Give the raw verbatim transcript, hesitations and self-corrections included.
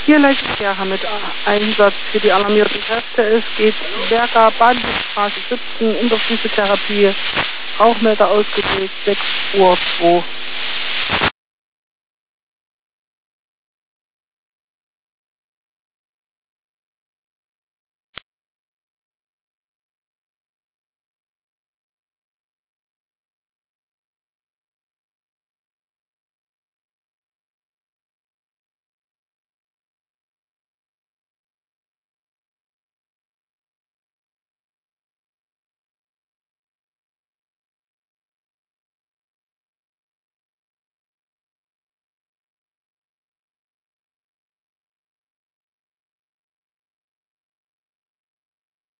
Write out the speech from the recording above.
Vierleitungsjahre mit Einsatz für die alarmierten Kräfte. Es geht Berger, Bahnhofstraße siebzehn, Unterfüßetherapie, Rauchmelder ausgelegt, sechs Uhr zwei.